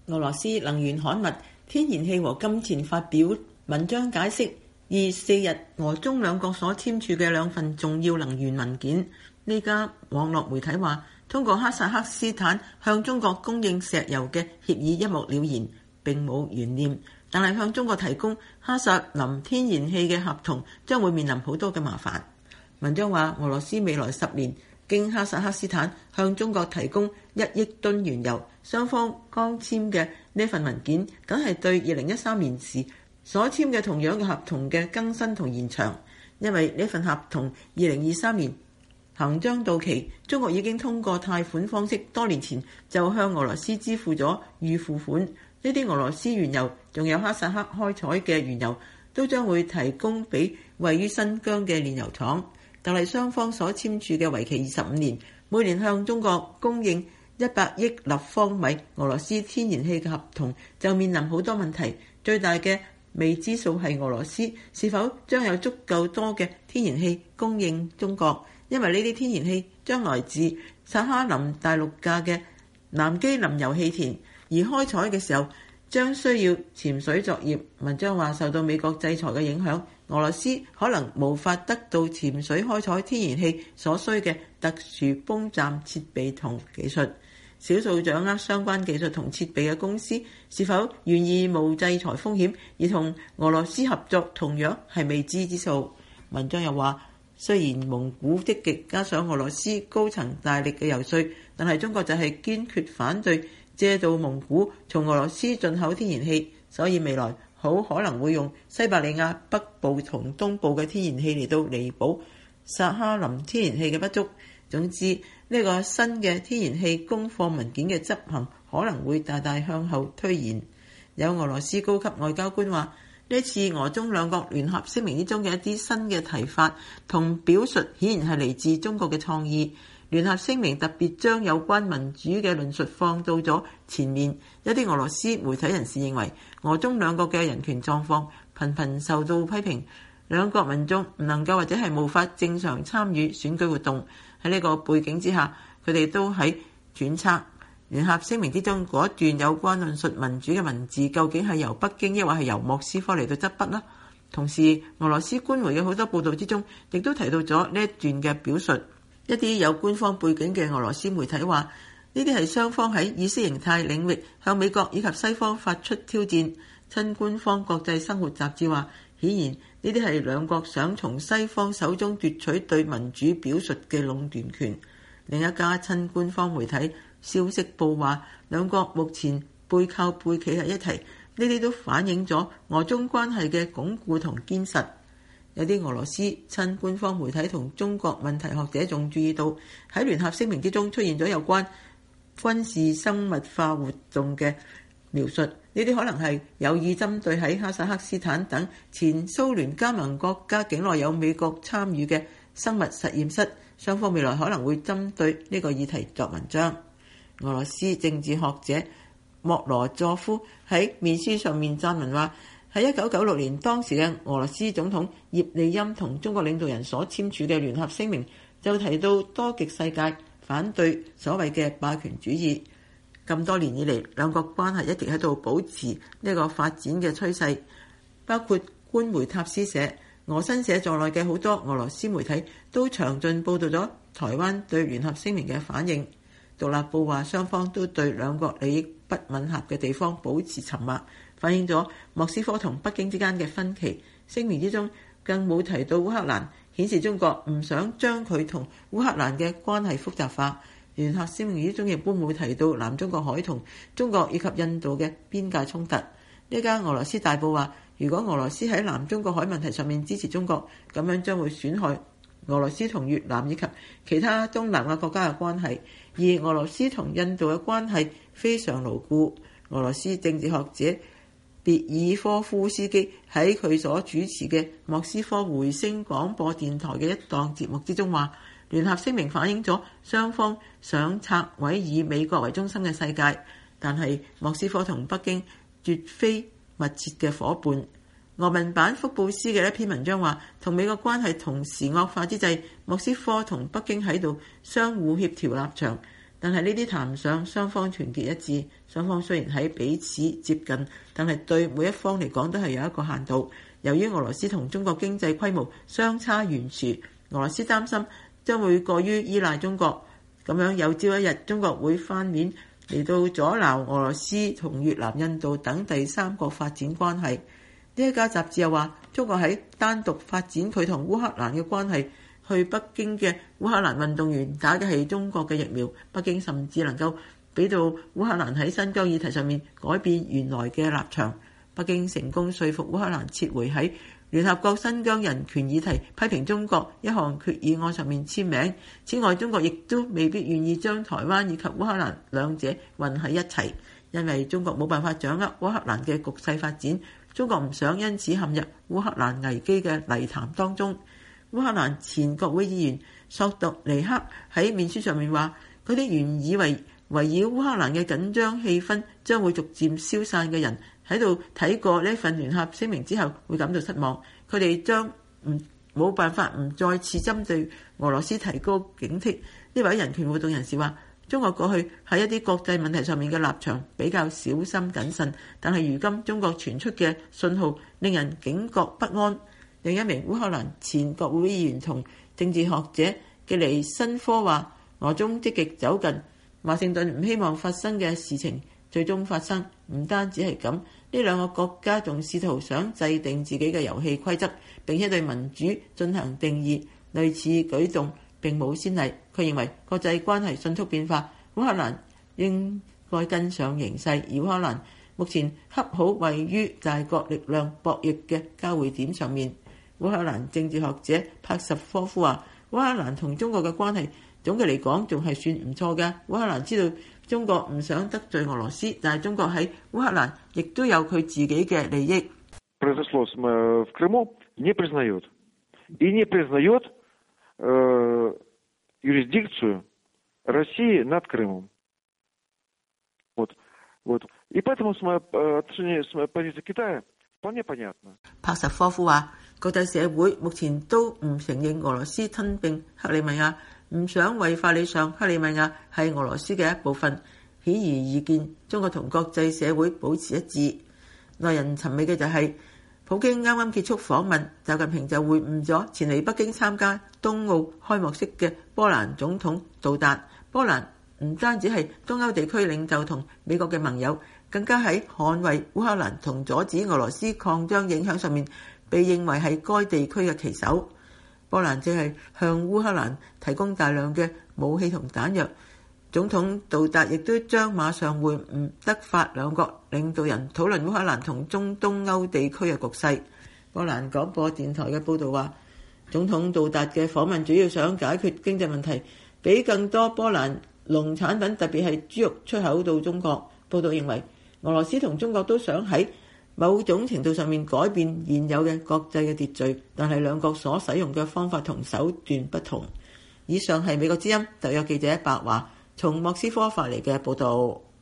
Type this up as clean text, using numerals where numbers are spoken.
俄羅斯能源刊物《天然氣和金錢》發表文章解釋24日俄中兩國所簽署嘅兩份重要能源文件。呢家網絡媒體話，通過哈薩克斯坦向中國供應石油嘅協議一目了然，並冇懸念。但係向中國提供哈薩林天然氣嘅合同將會面臨好多嘅麻煩。文章話，俄羅斯未來10年經哈薩克斯坦向中國提供1億噸原油。雙方剛簽嘅呢份文件，梗係對2013年時所簽嘅同樣嘅合同嘅更新同延長。因為呢份合同2023年行將到期，中國已經通過貸款方式多年前就向俄羅斯支付咗預付款。呢啲俄羅斯原油仲有哈薩克開採嘅原油都將會提供俾位於新疆嘅煉油廠。但係雙方所簽署嘅為期25年，每年向中國供應100億立方米俄羅斯天然氣嘅合同就面臨好多問題。最大嘅未知數係俄羅斯是否將有足夠多嘅天然氣供應中國，因為呢啲天然氣將來自薩哈林大陸架嘅南基林油氣田，而開採嘅時候將需要潛水作業。文章話，受到美國制裁嘅影響，俄羅斯可能無法得到潛水開採天然氣所需嘅特殊泵站設備同技術。少數掌握相關技術同設備嘅公司是否願意冒制裁風險而同俄羅斯合作，同樣係未知之數。文章又話，雖然蒙古積極加上俄羅斯高層大力嘅游說，但係中國就係堅決反對借道蒙古從俄羅斯進口天然氣，所以未來好可能會用西伯利亞北部同東部嘅天然氣嚟到彌補薩哈林天然氣嘅不足。總之，呢個新嘅天然氣供貨文件嘅執行可能會大大向後推延。有俄羅斯高級外交官話，呢次俄中兩國聯合聲明之中嘅一啲新嘅提法同表述，顯然係嚟自中國嘅創意。聯合聲明特別將有關民主嘅論述放到咗前面。一啲俄羅斯媒體人士認為，俄中兩國嘅人權狀況頻頻受到批評，兩國民眾唔能夠或者係無法正常參與選舉活動。喺呢個背景之下，佢哋都喺揣測聯合聲明之中嗰段有關論述民主嘅文字，究竟係由北京抑或係由莫斯科嚟到執筆呢？同時，俄羅斯官媒嘅好多報導之中，亦都提到咗呢一段嘅表述。一啲有官方背景嘅俄羅斯媒體話，呢啲係雙方喺意識形態領域向美國以及西方發出挑戰。親官方國際生活雜誌話，顯然呢啲係兩國想從西方手中奪取對民主表述嘅壟斷權。另一家親官方媒體消息報話，兩國目前背靠背企喺一齊，呢啲都反映咗俄中關係嘅鞏固同堅實。有啲俄羅斯親官方媒體同中國問題學者仲注意到，喺聯合聲明之中出現咗有關軍事生物化活動嘅描述，呢啲可能係有意針對喺哈薩克斯坦等前蘇聯加盟國家境內有美國參與嘅生物實驗室。雙方未來可能會針對呢個議題作文章。俄羅斯政治學者莫羅佐夫喺面書上面撰文話，喺1996年當時嘅俄羅斯總統葉利欽同中國領導人所簽署嘅聯合聲明就提到多極世界反對所謂嘅霸權主義。咁多年以嚟，兩國關係一直喺度保持呢個發展嘅趨勢，包括官媒塔斯社、俄新社在內嘅好多俄羅斯媒體都詳盡報導咗台灣對聯合聲明嘅反應。獨立報話，雙方都對兩國利益不吻合嘅地方保持沉默，反映咗莫斯科同北京之間嘅分歧。聲明之中更冇提到烏克蘭，顯示中國唔想將佢同烏克蘭嘅關係複雜化。聯合聲明之中亦都冇提到南中國海同中國以及印度嘅邊界衝突。呢家俄羅斯大報話，如果俄羅斯喺南中國海問題上面支持中國，咁樣將會損害俄羅斯同越南以及其他東南亞國家嘅關係，而俄羅斯同印度嘅關係非常牢固。俄羅斯政治學者別爾科夫斯基喺佢所主持嘅莫斯科回聲廣播電台嘅一檔節目之中話，聯合聲明反映咗雙方想拆毀以美國為中心嘅世界，但係莫斯科同北京絕非密切嘅夥伴。俄文版福布斯嘅一篇文章話，同美國關係同時惡化之際，莫斯科同北京喺度相互協調立場， 但係呢啲談唔上雙方團結一致。雙方雖然喺彼此接近，但係對每一方嚟講都係有一個限度。由於俄羅斯同中國經濟規模相差懸殊，俄羅斯擔心將會過於依賴中國，咁樣有朝一日中國會翻面嚟到阻撓俄羅斯同越南、印度等第三國發展關係。呢一家雜誌又話，中國喺單獨發展佢同烏克蘭嘅關係。去北京嘅烏克蘭運動員打嘅係中國嘅疫苗，北京甚至能夠俾到烏克蘭喺新疆議題上面改變原來嘅立場。北京成功說服烏克蘭撤回喺聯合國新疆人權議題批評中國一項決議案上面簽名。此外，中國亦都未必願意將台灣以及烏克蘭兩者混喺一齊，因為中國冇辦法掌握烏克蘭嘅局勢發展，中國唔想因此陷入烏克蘭危機嘅泥潭當中。烏克蘭前國會議員索杜尼克喺面書上面話，嗰啲原以為圍繞烏克蘭嘅緊張氣氛將會逐漸消散嘅人，喺度睇過呢份聯合聲明之後會感到失望。佢哋將冇辦法唔再次針對俄羅斯提高警惕。呢位人權活動人士話，中國過去喺一啲國際問題上面嘅立場比較小心謹慎，但係如今中國傳出嘅信號令人警覺不安。另一名烏克蘭前國會議員同政治學者嘅尼申科話，俄中積極走近，華盛頓唔希望發生嘅事情最終發生。唔單止係咁，呢兩個國家仲試圖想制定自己嘅遊戲規則，並且對民主進行定義。類似舉動並冇先例。佢認為國際關係迅速變化，烏克蘭應該跟上形勢，而烏克蘭目前恰好位於大國力量博弈嘅交匯點上面。烏克蘭政治學者帕什科夫話，烏克蘭同中國嘅關係總嘅嚟講仲係算唔錯嘅。烏克蘭知道中國唔想得罪俄羅斯，但係中國喺烏克蘭亦都有佢自己嘅利益。 произошло в Крыму, не признает. И не признает юрисдикцию России над Крымом. Вот. И поэтому отношение с моей позиции Китая вполне понятно. 帕什科夫話，國際社會目前都唔承認俄羅斯吞併克里米亞，唔想為法理上克里米亞係俄羅斯嘅一部分。顯而易見，中國同國際社會保持一致。耐人尋味嘅就係，普京啱啱結束訪問，習近平就會晤咗前嚟北京參加冬奧開幕式嘅波蘭總統杜達。波蘭唔單止係東歐地區領袖同美國嘅盟友，更加喺捍衛烏克蘭同阻止俄羅斯擴張影響上面，被認為係該地區嘅旗手。波蘭正係向烏克蘭提供大量嘅武器同彈藥。總統杜達亦都將馬上會晤德法兩國領導人，討論烏克蘭同中東歐地區嘅局勢。波蘭廣播電台嘅報導話，總統杜達嘅訪問主要想解決經濟問題，俾更多波蘭農產品，特別係豬肉出口到中國。報導認為，俄羅斯同中國都想喺某種程度上面改變現有嘅國際嘅秩序，但係兩國所使用嘅方法同手段不同。以上係美國之音特約記者白華從莫斯科發嚟嘅報導。